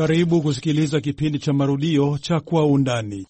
Karibu kusikiliza kipindi cha marudio cha Kwa Undani.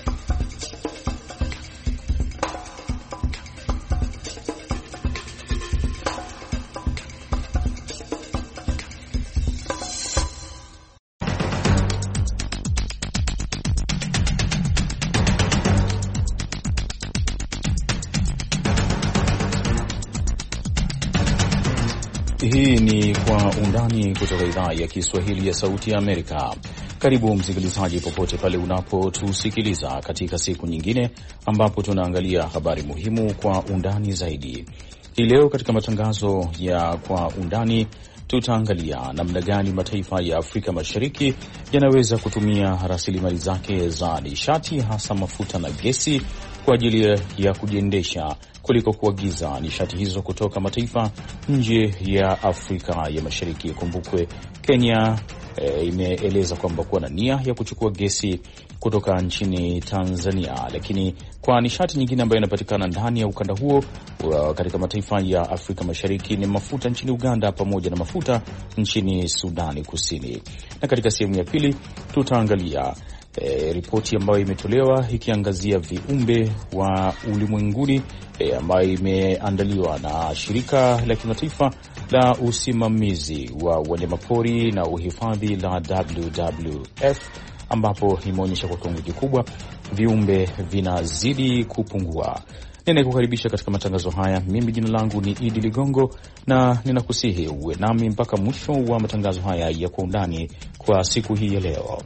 Hii ni Kwa Undani kutoka idhaa ya Kiswahili ya Sauti ya Amerika. Karibu msikilizaji, popote pale unapotusikiliza katika siku nyingine ambapo tunaangalia habari muhimu kwa undani zaidi. Hii leo katika matangazo ya Kwa Undani tutaangalia namna gani mataifa ya Afrika Mashariki yanaweza kutumia rasilimali zake za nishati, hasa mafuta na gesi, kwa ajili ya kujiendesha kuliko kuagiza nishati hizo kutoka mataifa nje ya Afrika ya Mashariki. Kumbukwe Kenya imeeleza kwamba kuwa na nia ya kuchukua gesi kutoka nchini Tanzania, lakini kwa nishati nyingine ambayo inapatikana ndani ya ukanda huo katika mataifa ya Afrika Mashariki ni mafuta nchini Uganda pamoja na mafuta nchini Sudani Kusini. Na katika sehemu ya pili tutaangalia ripoti ambayo imetolewa ikiangazia viumbe wa ulimwenguni ambayo imeandaliwa na shirika la kimataifa la usimamizi wa wanyamapori na uhifadhi la WWF, ambapo imeonyesha kwa kiwango kikubwa viumbe vinazidi kupungua. Ninayekukaribisha katika matangazo haya, mimi jina langu ni Idi Ligongo, na ninakusihi uwe nami mpaka mwisho wa matangazo haya ya Kwa Undani kwa siku hii ya leo.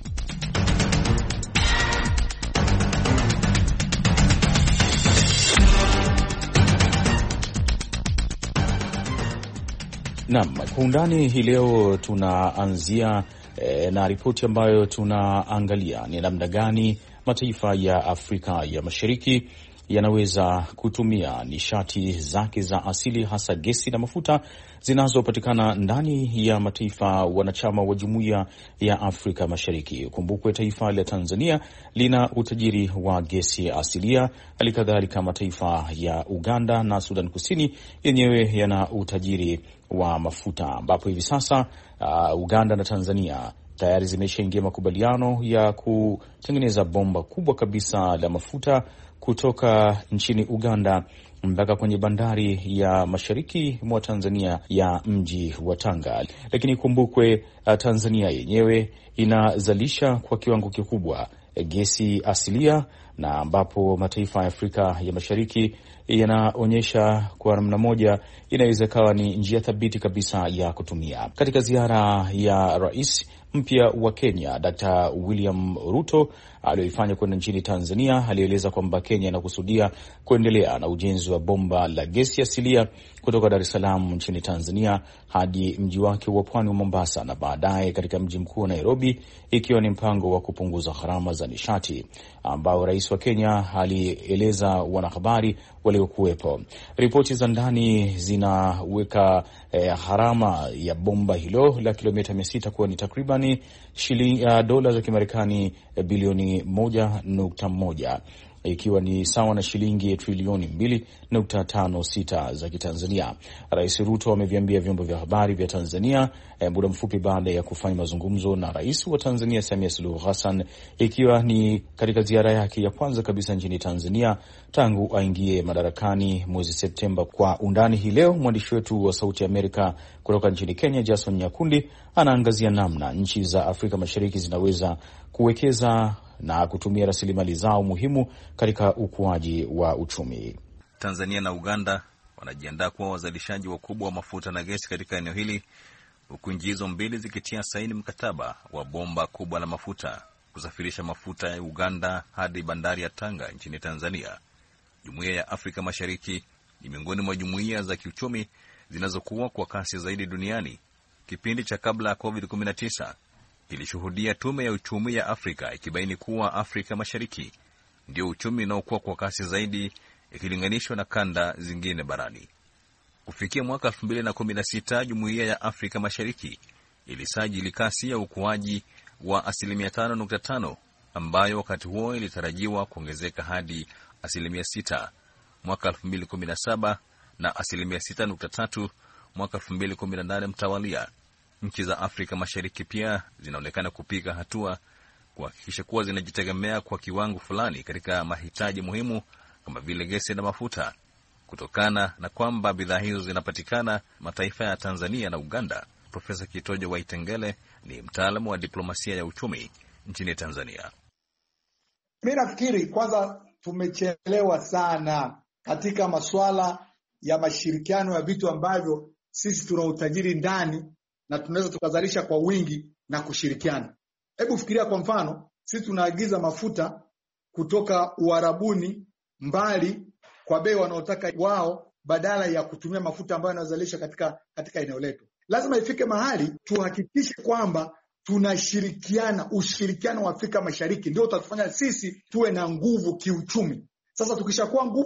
Naam, Kwa Undani hii leo tunaanzia na ripoti ambayo tunaangalia ni namna gani mataifa ya Afrika ya Mashariki yanaweza kutumia nishati zake za asili, hasa gesi na mafuta zinazopatikana ndani ya mataifa wanachama wa Jumuiya ya Afrika Mashariki. Kumbukwe taifa la Tanzania lina utajiri wa gesi asilia, halikadhalika mataifa ya Uganda na Sudan Kusini yenyewe yana utajiri wa mafuta, ambapo hivi sasa Uganda na Tanzania tayari zimeshaingia makubaliano ya kutengeneza bomba kubwa kabisa la mafuta kutoka nchini Uganda mpaka kwenye bandari ya mashariki mwa Tanzania ya mji wa Tanga. Lakini kumbukwe Tanzania yenyewe inazalisha kwa kiwango kikubwa gesi asilia, na ambapo mataifa ya Afrika ya Mashariki yanaonyesha kwa namna moja inaweza kawa ni njia thabiti kabisa ya kutumia. Katika ziara ya rais mpya wa Kenya Dr. William Ruto aliyoifanya kwenda nchini Tanzania, alieleza kwamba Kenya inakusudia kuendelea na ujenzi wa bomba la gesi asilia kutoka Dar es Salaam nchini Tanzania hadi mji wake wa pwani wa Mombasa, na baadaye katika mji mkuu wa Nairobi, ikiwa ni mpango wa kupunguza gharama za nishati ambao rais wa Kenya alieleza wanahabari waliokuwepo. Ripoti za ndani zinaweka gharama ya bomba hilo la kilomita 600 kuwa ni takribani dola za Kimarekani bilioni 1.1, ikiwa ni sawa na shilingi trilioni 2.56 za Kitanzania. Rais Ruto ameviambia vyombo vya habari vya Tanzania muda mfupi baada ya kufanya mazungumzo na rais wa Tanzania Samia Suluhu Hassan, ikiwa ni katika ziara yake ya kwanza kabisa nchini Tanzania tangu aingie madarakani mwezi Septemba. Kwa Undani hii leo, mwandishi wetu wa Sauti ya Amerika kutoka nchini Kenya Jason Nyakundi anaangazia namna nchi za Afrika Mashariki zinaweza kuwekeza na kutumia rasilimali zao muhimu katika ukuaji wa uchumi. Tanzania na Uganda wanajiandaa kuwa wazalishaji wakubwa wa mafuta na gesi katika eneo hili, huku nchi hizo mbili zikitia saini mkataba wa bomba kubwa la mafuta kusafirisha mafuta ya Uganda hadi bandari ya Tanga nchini Tanzania. Jumuiya ya Afrika Mashariki ni miongoni mwa jumuiya za kiuchumi zinazokuwa kwa kasi zaidi duniani. Kipindi cha kabla ya COVID-19 ilishuhudia Tume ya Uchumi ya Afrika ikibaini kuwa Afrika Mashariki ndio uchumi unaokuwa kwa kasi zaidi ikilinganishwa na kanda zingine barani. Kufikia mwaka 2016, Jumuiya ya Afrika Mashariki ilisajili kasi ya ukuaji wa 5.5%, ambayo wakati huo ilitarajiwa kuongezeka hadi 6% mwaka 2017 na 6.3% mwaka 2018 mtawalia. Nchi za Afrika Mashariki pia zinaonekana kupiga hatua kuhakikisha kuwa zinajitegemea kwa kiwango fulani katika mahitaji muhimu kama vile gesi na mafuta, kutokana na kwamba bidhaa hizo zinapatikana mataifa ya Tanzania na Uganda. Profesa Kitojo Waitengele ni mtaalamu wa diplomasia ya uchumi nchini Tanzania. Mimi nafikiri kwanza tumechelewa sana katika masuala ya mashirikiano ya vitu ambavyo sisi tuna utajiri ndani na tunaweza tukazalisha kwa wingi na kushirikiana. Hebu fikiria kwa mfano, sisi tunaagiza mafuta kutoka Uarabuni mbali kwa bei wanaotaka wao, badala ya kutumia mafuta ambayo yanazalisha katika eneo letu. Lazima ifike mahali tuhakikishe kwamba tunashirikiana. Ushirikiano wa Afrika Mashariki ndio utatufanya sisi tuwe na nguvu kiuchumi. Sasa tukishakuwa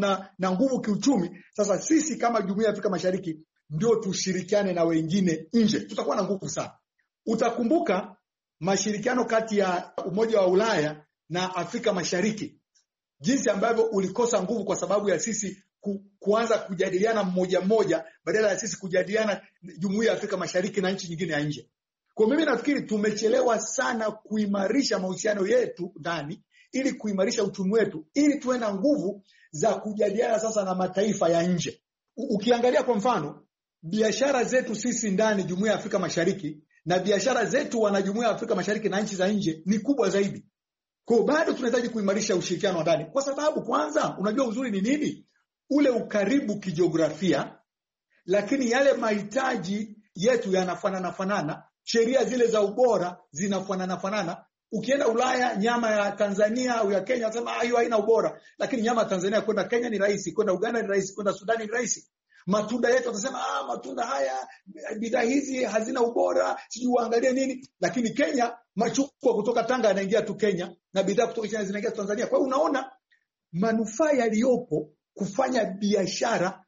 na nguvu kiuchumi, sasa sisi kama Jumuiya ya Afrika Mashariki ndio tushirikiane na wengine nje, tutakuwa na nguvu sana. Utakumbuka mashirikiano kati ya Umoja wa Ulaya na Afrika Mashariki, jinsi ambavyo ulikosa nguvu kwa sababu ya sisi kuanza kujadiliana mmoja badala ya sisi kujadiliana Jumuiya ya Afrika Mashariki na nchi nyingine ya nje. Kwa mimi nafikiri tumechelewa sana kuimarisha mahusiano yetu ndani, ili kuimarisha uchumi wetu, ili tuwe na nguvu za kujadiliana sasa na mataifa ya nje. Ukiangalia kwa mfano biashara zetu sisi ndani Jumuiya ya Afrika Mashariki na biashara zetu wana Jumuiya ya Afrika Mashariki na nchi za nje ni kubwa zaidi. Kwa bado tunahitaji kuimarisha ushirikiano wa ndani, kwa sababu kwanza, unajua uzuri ni nini? Ule ukaribu kijiografia, lakini yale mahitaji yetu yanafanana, sheria zile za ubora zinafanana. Ukienda Ulaya, nyama ya Tanzania au ya Kenya wasema hiyo haina ubora, lakini nyama ya Tanzania kwenda Kenya ni rahisi, kwenda Uganda ni rahisi, kwenda Sudani ni rahisi. Matunda yetu watasema matunda haya, bidhaa hizi hazina ubora, sijui uangalie nini, lakini Kenya machungwa kutoka Tanga yanaingia tu Kenya na bidhaa kutoka China zinaingia Tanzania. Kwa hiyo unaona manufaa yaliyopo kufanya biashara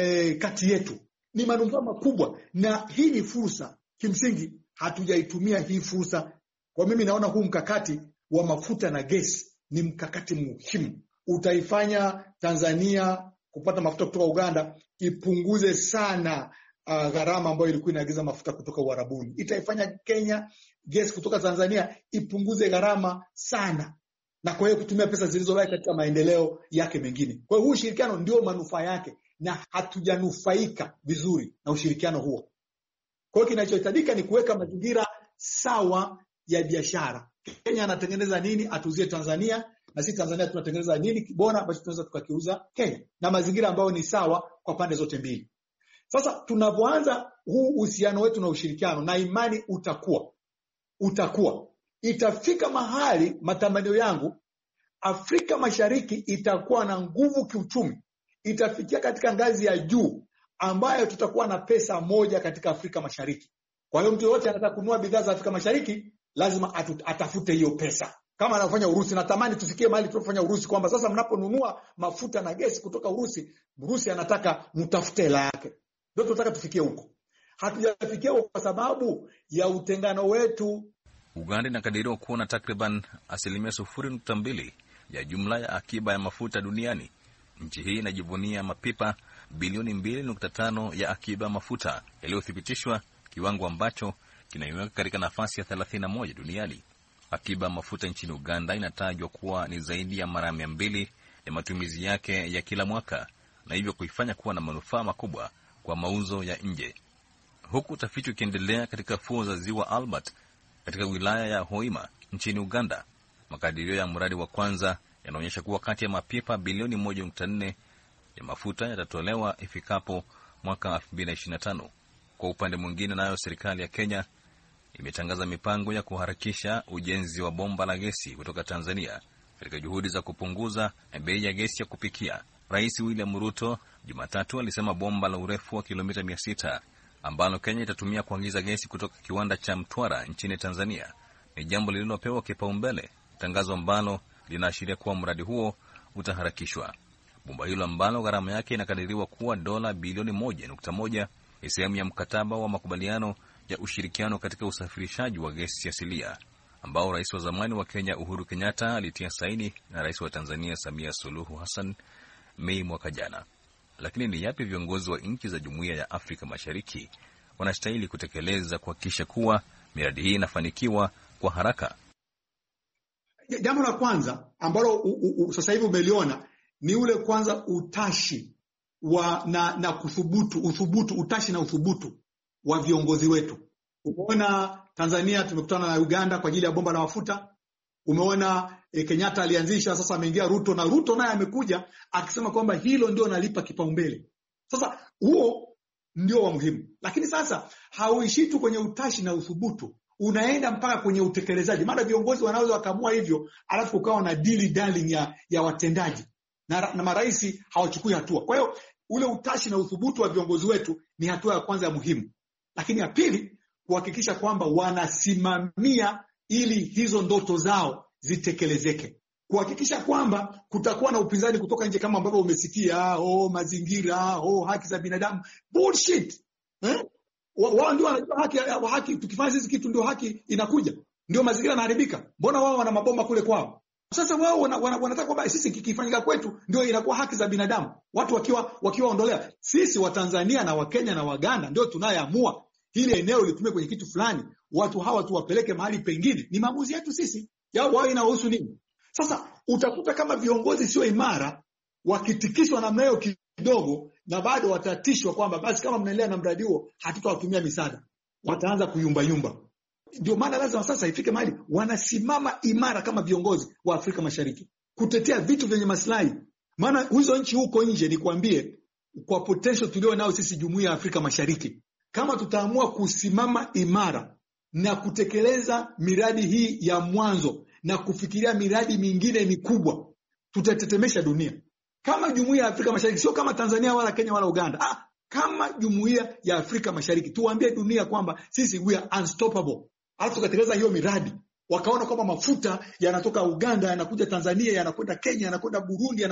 kati yetu ni manufaa makubwa, na hii ni fursa. Kimsingi hatujaitumia hii fursa. Kwa mimi naona huu mkakati wa mafuta na gesi ni mkakati muhimu. Utaifanya Tanzania kupata mafuta kutoka Uganda ipunguze sana gharama ambayo ilikuwa inaagiza mafuta kutoka Uarabuni. Itaifanya Kenya gesi kutoka Tanzania ipunguze gharama sana, na kwa hiyo kutumia pesa zilizobaki katika maendeleo yake mengine. Kwa hiyo huu ushirikiano ndio manufaa yake, na hatujanufaika vizuri na ushirikiano huo. Kwa hiyo kinachohitajika ni kuweka mazingira sawa ya biashara. Kenya anatengeneza nini atuzie Tanzania, na sisi Tanzania tunatengeneza nini bora ambacho tunaweza tukakiuza Kenya, na mazingira ambayo ni sawa kwa pande zote mbili. Sasa tunapoanza huu uhusiano wetu na ushirikiano, na imani utakuwa itafika mahali, matamanio yangu, Afrika Mashariki itakuwa na nguvu kiuchumi, itafikia katika ngazi ya juu ambayo tutakuwa na pesa moja katika Afrika Mashariki. Kwa hiyo mtu yote anataka kununua bidhaa za Afrika Mashariki lazima atafute hiyo pesa, kama anafanya Urusi. Natamani tufikie mahali tunafanya Urusi, kwamba sasa mnaponunua mafuta na gesi kutoka Urusi anataka mtafute hela yake. Ndio tunataka tufikie huko. Hatujafikia huko kwa sababu ya utengano wetu. Uganda inakadiriwa kuwa na takriban 0.2% ya jumla ya akiba ya mafuta duniani. Nchi hii inajivunia mapipa bilioni 2.5 ya akiba ya mafuta yaliyothibitishwa, kiwango ambacho kinaiweka katika nafasi ya 31 duniani. Akiba ya mafuta nchini Uganda inatajwa kuwa ni zaidi ya mara 200 ya matumizi yake ya kila mwaka, na hivyo kuifanya kuwa na manufaa makubwa kwa mauzo ya nje. Huku utafiti ukiendelea katika fuo za Ziwa Albert katika wilaya ya Hoima nchini Uganda, makadirio ya mradi wa kwanza yanaonyesha kuwa kati ya mapipa bilioni 1.4 ya mafuta yatatolewa ifikapo mwaka 2025. Kwa upande mwingine, nayo serikali ya Kenya imetangaza mipango ya kuharakisha ujenzi wa bomba la gesi kutoka Tanzania katika juhudi za kupunguza bei ya gesi ya kupikia. Rais William Ruto Jumatatu alisema bomba la urefu wa kilomita 600 ambalo Kenya itatumia kuagiza gesi kutoka kiwanda cha Mtwara nchini Tanzania ni jambo lililopewa kipaumbele, tangazo ambalo linaashiria kuwa mradi huo utaharakishwa. Bomba hilo ambalo gharama yake inakadiriwa kuwa dola bilioni 1.1 ni sehemu ya mkataba wa makubaliano ya ushirikiano katika usafirishaji wa gesi asilia ambao rais wa zamani wa Kenya Uhuru Kenyatta alitia saini na rais wa Tanzania Samia Suluhu Hassan Mei mwaka jana. Lakini ni yapi viongozi wa nchi za Jumuiya ya Afrika Mashariki wanastahili kutekeleza kuhakikisha kuwa miradi hii inafanikiwa kwa haraka? Jambo la kwanza ambalo sasa hivi umeliona ni ule kwanza utashi na kuthubutu, utashi na uthubutu wa viongozi wetu. Umeona Tanzania tumekutana na Uganda kwa ajili ya bomba la mafuta. Umeona Kenyatta alianzisha, sasa ameingia Ruto, na Ruto naye amekuja akisema kwamba hilo ndio nalipa kipaumbele. Sasa huo ndio wa muhimu. Lakini sasa hauishi tu kwenye utashi na uthubutu, unaenda mpaka kwenye utekelezaji. Maana viongozi wanaweza wakamua hivyo, alafu ukawa na dilly darling ya watendaji na marais hawachukui hatua. Kwa hiyo ule utashi na uthubutu wa viongozi wetu ni hatua ya kwanza ya muhimu. Lakini ya pili, kuhakikisha kwamba wanasimamia ili hizo ndoto zao zitekelezeke. Kuhakikisha kwamba kutakuwa na upinzani kutoka nje, kama ambavyo umesikia, mazingira, haki za binadamu. Bullshit. Wao ndio wanajua haki, tukifanya sisi kitu ndio haki inakuja. Ndio mazingira yanaharibika. Mbona wao wana mabomba kule kwao? Sasa wao wanataka kwamba sisi kikifanyika kwetu ndio inakuwa haki za binadamu. Watu wakiwaondolea. Sisi wa Tanzania na wa Kenya na Waganda ndio tunayeamua hili eneo litumie kwenye kitu fulani. Watu hawa tuwapeleke mahali pengine. Ni maamuzi yetu sisi. Yao wao inahusu nini? Sasa utakuta kama viongozi sio imara, wakitikishwa namna hiyo kidogo, na bado watatishwa kwamba basi kama mnaendelea na mradi huo hatutawatumia misaada. Wataanza kuyumba. Ndio maana lazima sasa ifike mahali wanasimama imara kama viongozi wa Afrika Mashariki kutetea vitu vyenye maslahi. Maana hizo nchi huko nje, nikwambie, kwa potential tulio nao sisi Jumuiya ya Afrika Mashariki, kama tutaamua kusimama imara na kutekeleza miradi hii ya mwanzo na kufikiria miradi mingine mikubwa, tutatetemesha dunia. Kama Jumuiya ya Afrika Mashariki, sio kama Tanzania wala Kenya wala Uganda. Kama Jumuiya ya Afrika Mashariki tuambie dunia kwamba sisi we are unstoppable. Alafu tukatekeleza hiyo miradi. Wakaona kwamba mafuta yanatoka Uganda yanakuja Tanzania, yanakwenda Kenya, yanakwenda Burundi,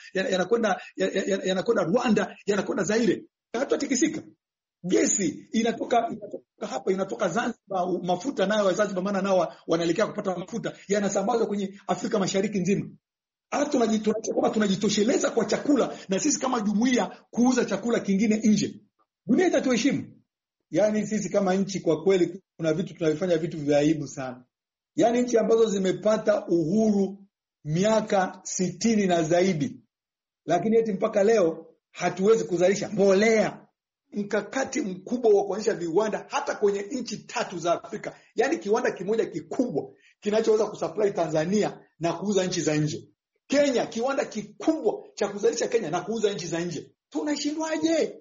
yanakwenda Rwanda, yanakwenda Zaire. Hatatikisika. Gesi inatoka hapa, inatoka Zanzibar, mafuta nayo wa Zanzibar, maana nao wanaelekea kupata mafuta, yanasambazwa kwenye Afrika Mashariki nzima. Alafu tunajitosheleza kwa chakula, na sisi kama jumuiya kuuza chakula kingine nje. Dunia itatuheshimu. Yaani sisi kama nchi kwa kweli kuna vitu tunavifanya, vitu vya aibu sana. Yaani nchi ambazo zimepata uhuru miaka 60 na zaidi, lakini eti mpaka leo hatuwezi kuzalisha mbolea. Mkakati mkubwa wa kuanzisha viwanda hata kwenye nchi 3 za Afrika. Yaani kiwanda kimoja kikubwa kinachoweza kusupply Tanzania na kuuza nchi za nje. Kenya, kiwanda kikubwa cha kuzalisha Kenya na kuuza nchi za nje. Tunashindwaje?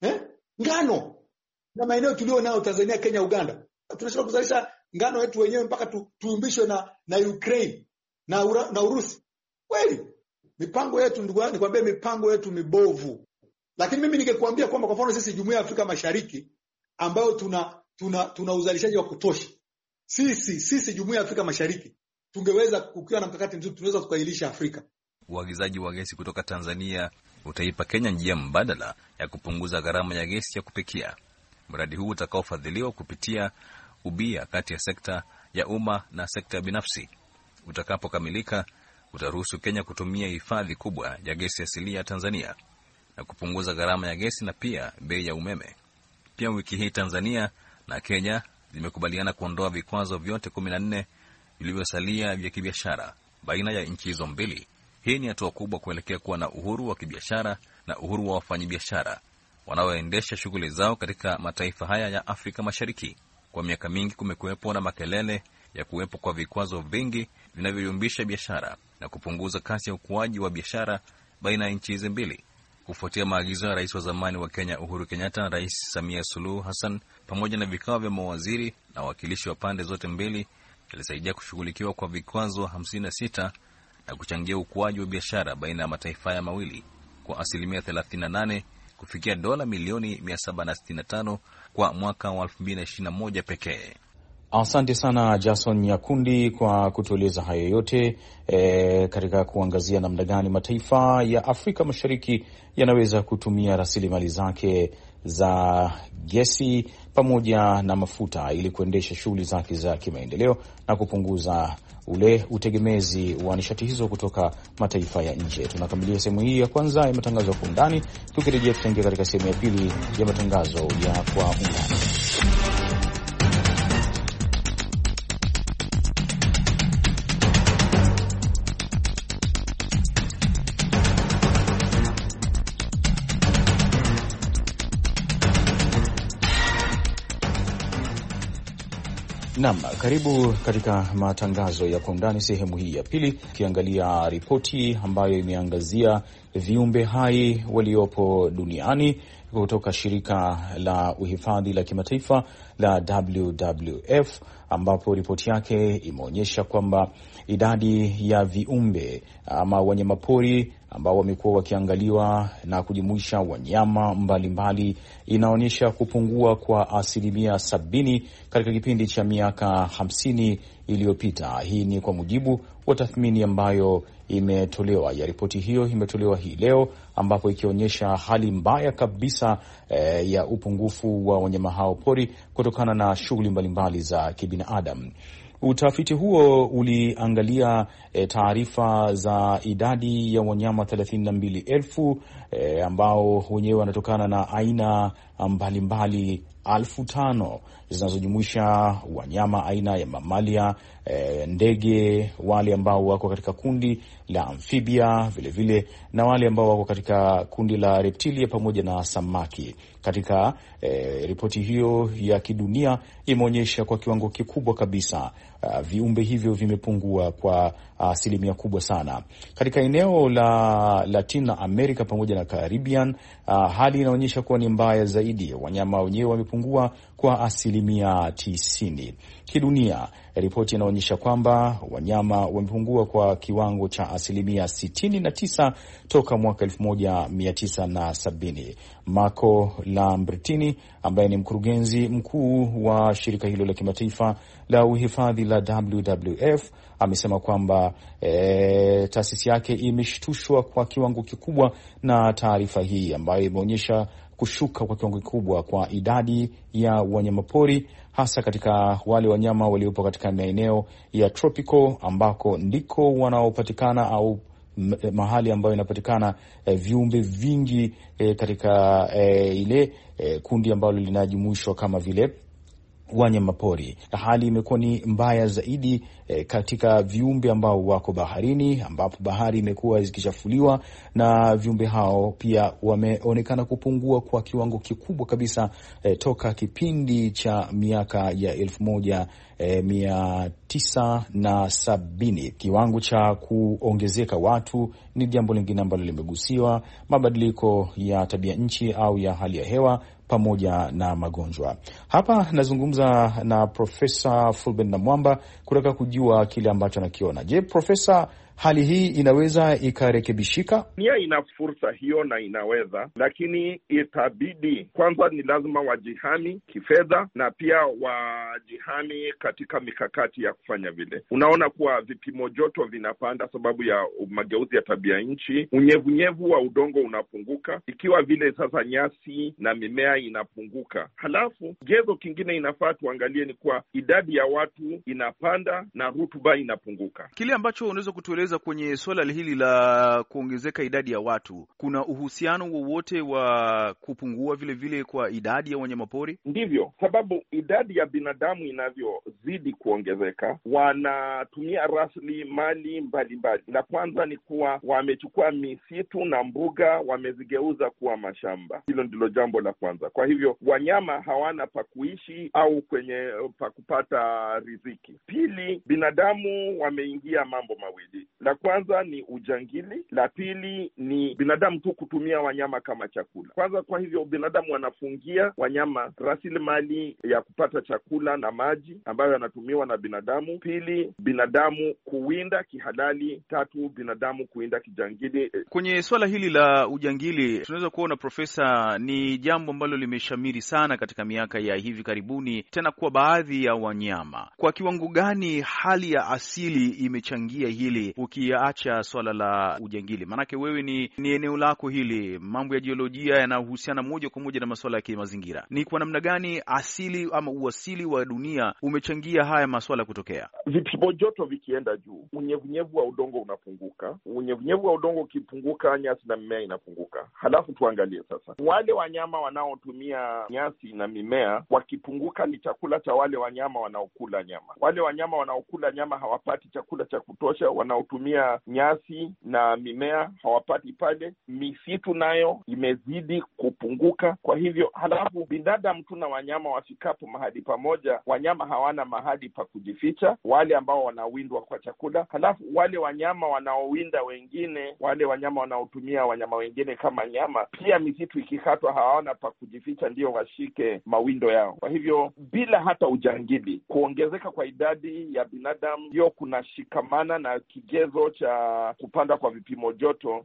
Ngano na maeneo tulio nao Tanzania, Kenya, Uganda. Tunashindwa kuzalisha ngano yetu wenyewe mpaka tuumbishwe na Ukraine na Urusi. Kweli? Mipango yetu, ndugu yangu, nikwambie mipango yetu mibovu. Lakini mimi ningekuambia kwamba kwa mfano sisi Jumuiya ya Afrika Mashariki ambayo tuna uzalishaji wa kutosha. Sisi Jumuiya ya Afrika Mashariki tungeweza, kukiwa na mkakati mzuri, tunaweza tukailisha Afrika. Uagizaji wa gesi kutoka Tanzania utaipa Kenya njia mbadala ya kupunguza gharama ya gesi ya kupikia. Mradi huu utakaofadhiliwa kupitia ubia kati ya sekta ya umma na sekta binafsi. Utakapokamilika, utaruhusu Kenya kutumia hifadhi kubwa ya gesi asilia ya Tanzania na kupunguza gharama ya gesi na pia bei ya umeme. Pia wiki hii Tanzania na Kenya zimekubaliana kuondoa vikwazo vyote 14 vilivyosalia vya kibiashara baina ya nchi hizo mbili. Hii ni hatua kubwa kuelekea kuwa na uhuru wa kibiashara na uhuru wa wafanyabiashara wanaoendesha shughuli zao katika mataifa haya ya Afrika Mashariki. Kwa miaka mingi kumekuwepo na makelele ya kuwepo kwa vikwazo vingi vinavyoyumbisha biashara na kupunguza kasi ya ukuaji wa biashara baina ya nchi hizi mbili. Kufuatia maagizo ya rais wa zamani wa Kenya Uhuru Kenyatta na Rais Samia Suluhu Hassan, pamoja na vikao vya mawaziri na wawakilishi wa pande zote mbili, ilisaidia kushughulikiwa kwa vikwazo 56 na kuchangia ukuaji wa biashara baina ya mataifa haya mawili kwa asilimia 38 kufikia dola milioni 765 kwa mwaka wa 2021 pekee. Asante sana Jason Nyakundi kwa kutueleza hayo yote katika kuangazia namna gani mataifa ya Afrika Mashariki yanaweza kutumia rasilimali zake za gesi pamoja na mafuta ili kuendesha shughuli zake za kimaendeleo na kupunguza ule utegemezi wa nishati hizo kutoka mataifa ya nje. Tunakamilisha sehemu hii ya kwanza ya matangazo ya Kwa Undani. Tukirejea tutaingia katika sehemu ya pili ya matangazo ya Kwa Undani. Naam, karibu katika matangazo ya Kwa Undani sehemu hii ya pili, ukiangalia ripoti ambayo imeangazia viumbe hai waliopo duniani kutoka shirika la uhifadhi la kimataifa la WWF, ambapo ripoti yake imeonyesha kwamba idadi ya viumbe ama wanyamapori ambao wamekuwa wakiangaliwa na kujumuisha wanyama mbalimbali inaonyesha kupungua kwa 70% katika kipindi cha miaka 50 iliyopita. Hii ni kwa mujibu wa tathmini ambayo imetolewa ya ripoti hiyo imetolewa hii leo, ambapo ikionyesha hali mbaya kabisa ya upungufu wa wanyama hao pori kutokana na shughuli mbalimbali za kibinadamu. Utafiti huo uliangalia taarifa za idadi ya wanyama 32,000 ambao wenyewe wanatokana na aina mbalimbali 5,000 zinazojumuisha wanyama aina ya mamalia, ndege, wale ambao wako katika kundi la amphibia, vilevile na wale ambao wako katika kundi la reptilia pamoja na samaki. Katika ripoti hiyo ya kidunia imeonyesha kwa kiwango kikubwa kabisa viumbe hivyo vimepungua kwa asilimia kubwa sana. Katika eneo la Latin America pamoja na Caribbean, hali inaonyesha kuwa ni mbaya zaidi. Wanyama wenyewe wamepungua kwa asilimia 90. Kidunia, ripoti inaonyesha kwamba wanyama wamepungua kwa kiwango cha asilimia 69 toka mwaka 1970. Marco Lambertini ambaye ni mkurugenzi mkuu wa shirika hilo la kimataifa la uhifadhi la WWF amesema kwamba taasisi yake imeshtushwa kwa kiwango kikubwa na taarifa hii ambayo imeonyesha kushuka kwa kiwango kikubwa kwa idadi ya wanyamapori, hasa katika wale wanyama waliopo katika maeneo ya tropical ambako ndiko wanaopatikana au mahali ambayo inapatikana viumbe vingi katika ile kundi ambalo linajumuishwa kama vile wanyamapori. Hali imekuwa ni mbaya zaidi katika viumbe ambao wako baharini, ambapo bahari imekuwa zikichafuliwa na viumbe hao pia wameonekana kupungua kwa kiwango kikubwa kabisa toka kipindi cha miaka ya 1970. Kiwango cha kuongezeka watu ni jambo lingine ambalo limegusiwa, mabadiliko ya tabia nchi au ya hali ya hewa pamoja na magonjwa. Hapa nazungumza na Profesa Fulbert Namwamba kutaka kujua kile ambacho anakiona. Je, Profesa, hali hii inaweza ikarekebishika? Nia ina fursa hiyo na inaweza, lakini itabidi kwanza ni lazima wajihami kifedha na pia wajihami katika mikakati ya kufanya vile. Unaona kuwa vipimo joto vinapanda sababu ya mageuzi ya tabia nchi, unyevunyevu wa udongo unapunguka, ikiwa vile sasa nyasi na mimea inapunguka. Halafu gezo kingine inafaa tuangalie ni kuwa idadi ya watu inapanda na rutuba inapunguka. Kile ambacho unaweza kutueleza kwenye swala hili la kuongezeka idadi ya watu, kuna uhusiano wowote wa kupungua vile kwa idadi ya wanyamapori? Ndivyo, sababu idadi ya binadamu inavyozidi kuongezeka, wanatumia rasilimali mbalimbali. La kwanza ni kuwa wamechukua misitu na mbuga, wamezigeuza kuwa mashamba. Hilo ndilo jambo la kwanza. Kwa hivyo wanyama hawana pa kuishi au kwenye pa kupata riziki. Pili, binadamu wameingia mambo mawili. La kwanza ni ujangili, la pili ni binadamu tu kutumia wanyama kama chakula. Kwanza, kwa hivyo binadamu wanafungia wanyama rasilimali ya kupata chakula na maji ambayo yanatumiwa na binadamu. Pili, binadamu kuwinda kihalali. Tatu, binadamu kuwinda kijangili. Kwenye swala hili la ujangili, tunaweza kuona, Profesa, ni jambo ambalo limeshamiri sana katika miaka ya hivi karibuni, tena kwa baadhi ya wanyama. Kwa kiwango gani hali ya asili imechangia hili ukiacha swala la ujangili, maanake wewe ni eneo lako hili, mambo ya jiolojia yanahusiana moja kwa moja na masuala ya kimazingira. Ni kwa namna gani asili ama uasili wa dunia umechangia haya masuala kutokea? Vipimo joto vikienda juu, unyevunyevu wa udongo unapunguka. Unyevunyevu wa udongo ukipunguka, nyasi na mimea inapunguka. Halafu tuangalie sasa, wale wanyama wanaotumia nyasi na mimea wakipunguka, ni chakula cha wale wanyama wanaokula nyama. Wale wanyama wanaokula nyama hawapati chakula cha kutosha, wanaotumia nyasi na mimea hawapati pale. Misitu nayo imezidi kupunguka. Kwa hivyo, halafu binadamu tu na wanyama wafikapo mahali pamoja, wanyama hawana mahali pa kujificha, wale ambao wanawindwa kwa chakula. Halafu wale wanyama wanaowinda wengine, wale wanyama wanaotumia wanyama wengine kama nyama, pia misitu ikikatwa hawana pa kujificha, ndio washike mawindo yao. Kwa hivyo, bila hata ujangili, kuongezeka kwa idadi ya binadamu ndio kunashikamana na kigezo cha kupanda kwa vipimo joto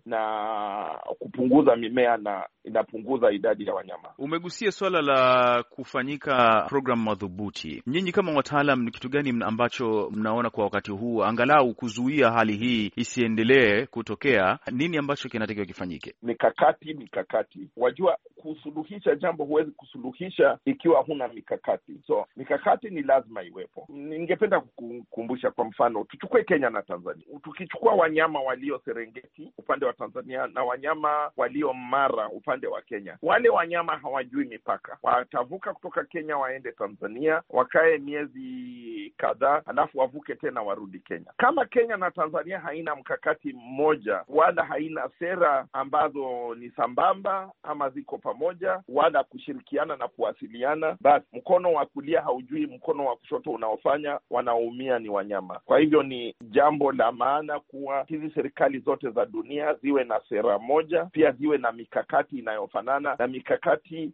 na kupunguza mimea, na inapunguza idadi ya wanyama. Umegusia swala la kufanyika program madhubuti. Nyinyi kama wataalam, ni kitu gani ambacho mnaona kwa wakati huu angalau kuzuia hali hii isiendelee kutokea? Nini ambacho kinatakiwa kifanyike? Mikakati. Wajua, kusuluhisha jambo huwezi kusuluhisha ikiwa huna mikakati. So mikakati ni lazima iwepo. Ningependa kukumbusha, kwa mfano, tuchukue Kenya na Tanzania. Tukichukua wanyama walio Serengeti upande wa Tanzania na wanyama walio Mara upande wa Kenya, wale wanyama hawajui mipaka. Watavuka kutoka Kenya waende Tanzania, wakae miezi kadhaa, halafu wavuke tena warudi Kenya. Kama Kenya na Tanzania haina mkakati mmoja, wala haina sera ambazo ni sambamba ama ziko pamoja, wala kushirikiana na kuwasiliana, basi mkono wa kulia haujui mkono wa kushoto unaofanya, wanaoumia ni wanyama. Kwa hivyo ni jambo la maana kuwa hizi serikali zote za dunia ziwe na sera moja, pia ziwe na mikakati inayofanana, na mikakati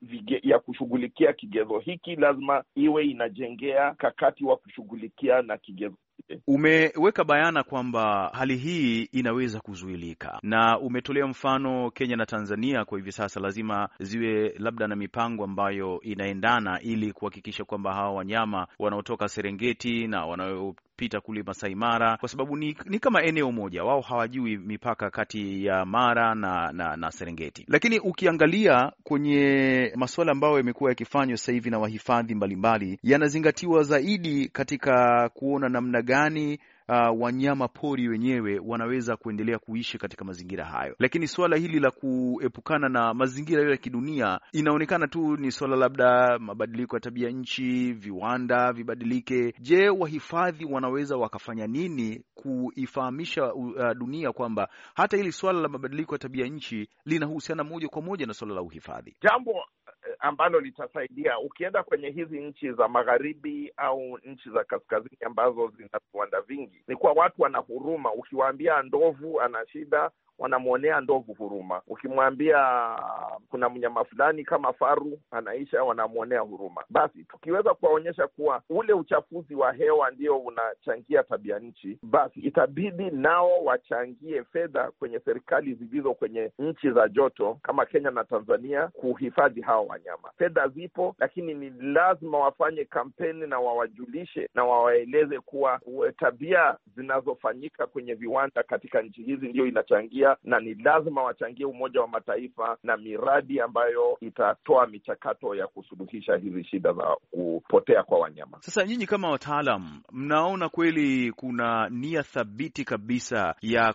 ya kushughulikia kigezo hiki lazima iwe inajengea kakati wa kushughulikia na kigezo. Umeweka bayana kwamba hali hii inaweza kuzuilika, na umetolea mfano Kenya na Tanzania kwa hivi sasa lazima ziwe labda na mipango ambayo inaendana ili kuhakikisha kwamba hawa wanyama wanaotoka Serengeti na wanaopita kule Masai Mara, kwa sababu ni kama eneo moja, wao hawajui mipaka kati ya Mara na Serengeti. Lakini ukiangalia kwenye masuala ambayo yamekuwa yakifanywa sasa hivi na wahifadhi mbalimbali, yanazingatiwa zaidi katika kuona namna gani wanyama pori wenyewe wanaweza kuendelea kuishi katika mazingira hayo. Lakini suala hili la kuepukana na mazingira ya kidunia inaonekana tu ni suala labda mabadiliko ya tabia nchi, viwanda vibadilike. Je, wahifadhi wanaweza wakafanya nini kuifahamisha dunia kwamba hata hili suala la mabadiliko ya tabia nchi linahusiana moja kwa moja na suala la uhifadhi? Jambo ambalo litasaidia, ukienda kwenye hizi nchi za magharibi au nchi za kaskazini ambazo zina viwanda vingi, ni kwa watu wana huruma. Ukiwaambia ndovu ana shida, wanamwonea ndovu huruma. Ukimwambia kuna mnyama fulani kama faru anaisha, wanamwonea huruma. Basi tukiweza kuwaonyesha kuwa ule uchafuzi wa hewa ndio unachangia tabia nchi, basi itabidi nao wachangie fedha kwenye serikali zilizo kwenye nchi za joto kama Kenya na Tanzania kuhifadhi hao wanyama. Fedha zipo, lakini ni lazima wafanye kampeni na wawajulishe na wawaeleze kuwa tabia zinazofanyika kwenye viwanda katika nchi hizi ndio inachangia, na ni lazima wachangie Umoja wa Mataifa na miradi ambayo itatoa michakato ya kusuluhisha hizi shida za kupotea kwa wanyama. Sasa nyinyi kama wataalam, mnaona kweli kuna nia thabiti kabisa ya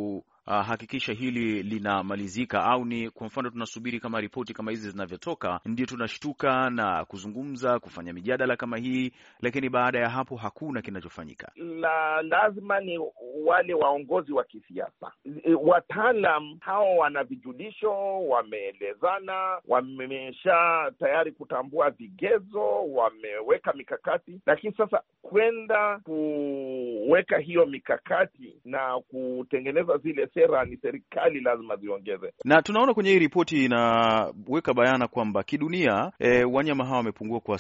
hakikisha hili linamalizika, au ni kwa mfano tunasubiri kama ripoti kama hizi zinavyotoka ndio tunashtuka na kuzungumza, kufanya mijadala kama hii, lakini baada ya hapo hakuna kinachofanyika? Lazima ni wale waongozi wa kisiasa. Wataalam hao wana vijulisho, wameelezana, wamesha tayari kutambua vigezo, wameweka mikakati, lakini sasa kwenda kuweka hiyo mikakati na kutengeneza zile sera ni serikali lazima ziongeze. Na tunaona kwenye hii ripoti inaweka bayana kwamba kidunia wanyama hawa wamepungua kwa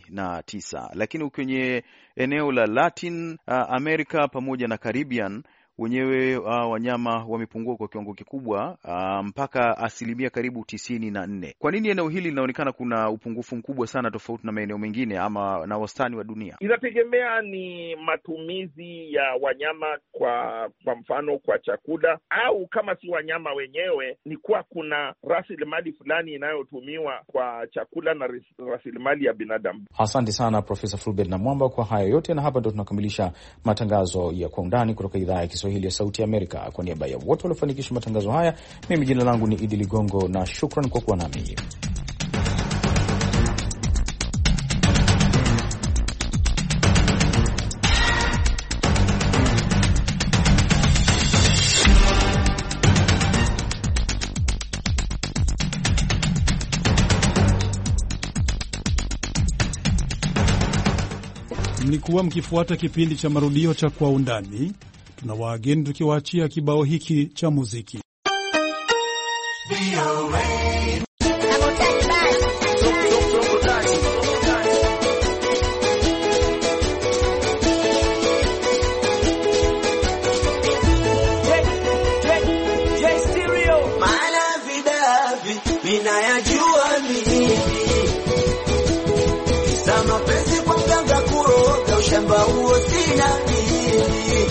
69%, lakini kwenye eneo la Latin America pamoja na Caribbean wenyewe wanyama wamepungua kwa kiwango kikubwa mpaka asilimia karibu 94. Kwa nini eneo hili linaonekana kuna upungufu mkubwa sana tofauti na maeneo mengine ama na wastani wa dunia? Inategemea ni matumizi ya wanyama, kwa mfano kwa chakula, au kama si wanyama wenyewe ni kuwa kuna rasilimali fulani inayotumiwa kwa chakula na rasilimali ya binadamu. Asante sana Profesa Fulbert Namwamba kwa haya yote, na hapa ndo tunakamilisha matangazo ya Kwa Undani kutoka idhaa ya Kiswahili ya Sauti ya Amerika. Kwa niaba ya wote waliofanikisha matangazo haya, mimi jina langu ni Idi Ligongo na shukran kwa kuwa nami. Mlikuwa mkifuata kipindi cha marudio cha Kwa Undani. Tuna waageni tukiwaachia kibao hiki cha muziki. Shamba huo sina mimi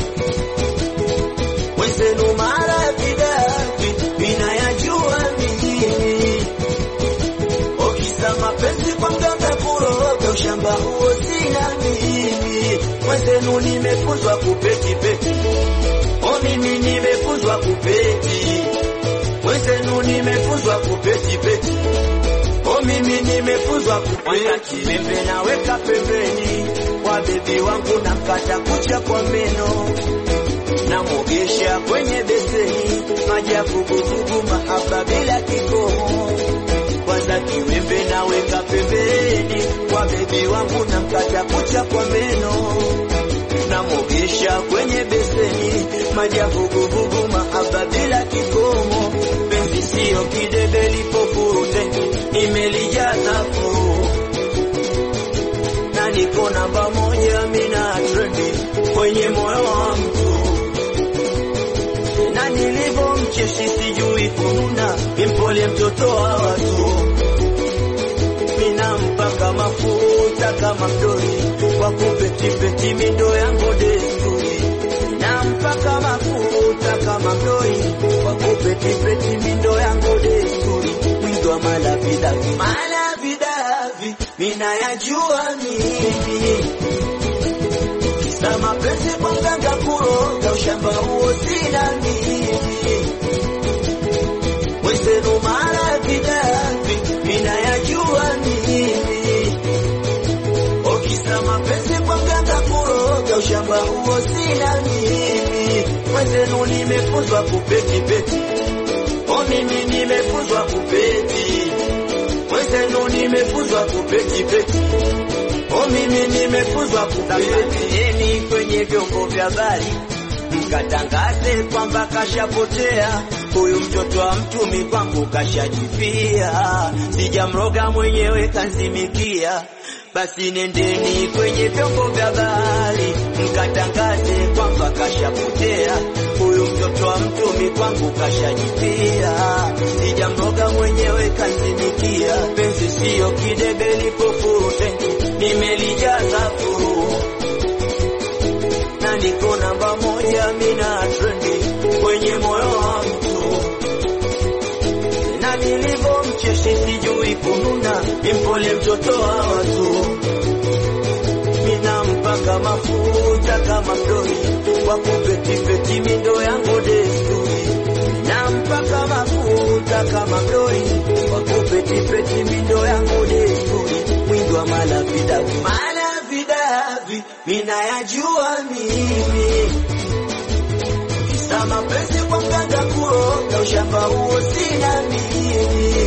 wenzenu mara vidavi vinayajua mimi okisa mapenzi kwa mganga kuroga. Shamba huo sina mimi wenzenu nimefuzwa kupeti peti. Mimi nimefuzwa kupeti wenzenu nimefuzwa kupeti peti. Mimi nimefuzwa kupeti pembe na weka pembeni kwa bebi wangu na mkata kucha kwa meno na mogesha kwenye beseni maji ya vuguvugu mahaba bila kikomo. Kwanza kiwembe na weka pembeni kwa bebi wangu na mkata kucha kwa meno na mogesha kwenye beseni maji ya vuguvugu mahaba bila kikomo. Penzi sio kidebe lipofurute nimelijaza furu na niko namba moja mina trendi kwenye moyo wa mtu na nilivyo mcheshi sijui kununa impole mtoto wa watu mina mpaka mafuta kama mdori kwa kupeti peti mindo yangu desturi na mpaka mafuta kama mdori kwa kupeti peti mindo yangu desturi mwindo wa malavidavi mina yajua mimi kisa mapenzi kwa mganga kuroga. Ushamba huo sina mimi wenzenu mara vidavi mina yajua mimi okisa mapenzi kwa mganga kuroga. Ushamba huo sina mimi wenzenu nimefuzwa kupeti peti. Mimi nimefuzwa kupeti wenzenu nimefuzwa kupeti peti. Mimi nimefuzwa kupeti kwenye vyombo vya habari mkatangaze kwamba kashapotea huyu mtoto wa mtumi kwangu kashajifia. Sijamroga mwenyewe kanzimikia. Basi nendeni kwenye vyombo vya habari mkatangaze kwamba kashapotea huyu mtoto wa mtumi kwangu kashajipia. Sijamroga mwenyewe kanzimikia. Penzi sio kidebe lipofurute nimelijaza furu na niko namba moja mina trendi kwenye moyo wa mtu na nilivyo mcheshi sijui kununa impole mtoto wa watu mina mpaka mafuta kama mdori kwa kupeti peti mindo yangu desturi na mpaka mafuta kama mdori kwa kupeti peti mindo yangu desturi mwindo wa malavidavi mina yajua mimi kisa mapenzi kwa mganga kuroga. Ushamba huo sina mimi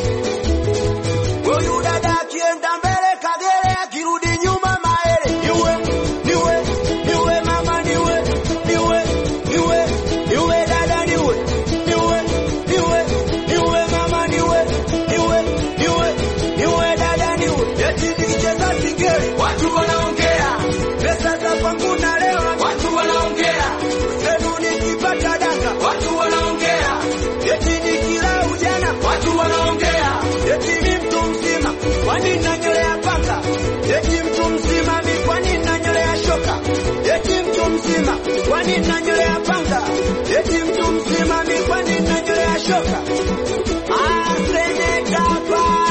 huyu dada akienda mbele kagere akirudi nyuma maele niwe mama niwe dada niwe mama niwe dada eti nikicheza singeli watu wanaongea pesa za kwangu na leo watu wanaongea zenu kwani ninanyolea panga? Eti mtu mzima mimi kwani ninanyolea shoka? Seneta